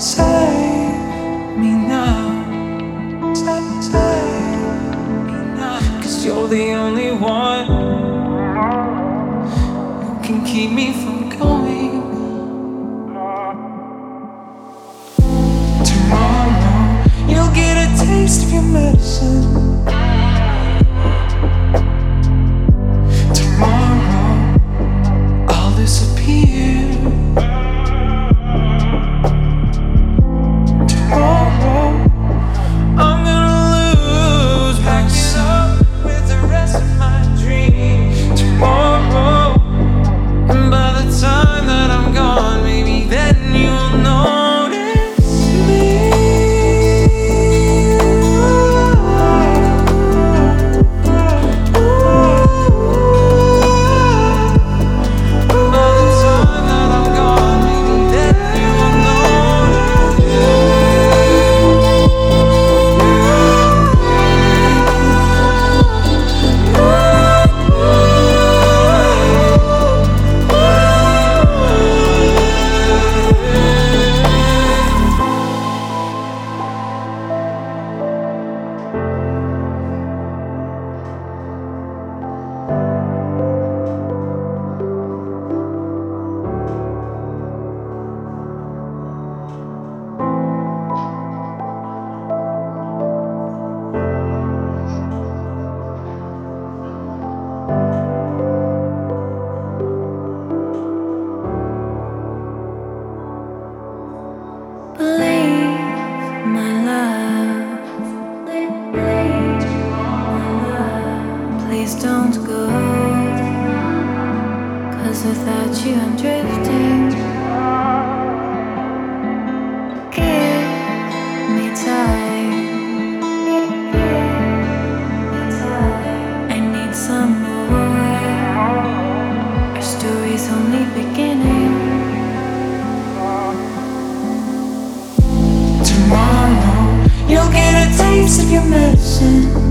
Save me now, save me now. 'Cause you're the only one who can keep me from going. Tomorrow you'll get a taste of your medicine. Tomorrow I'll disappear. Tomorrow I'm gonna lose myself with the rest of my dreams. Tomorrow, and by the time that I'm gone, maybe then you'll notice me. By the time that I'm gone, maybe then you'll notice me. Please don't go, 'cause without you I'm drifting. Give me time, I need some more. Our story's only beginning. Tomorrow you'll get a taste of your medicine.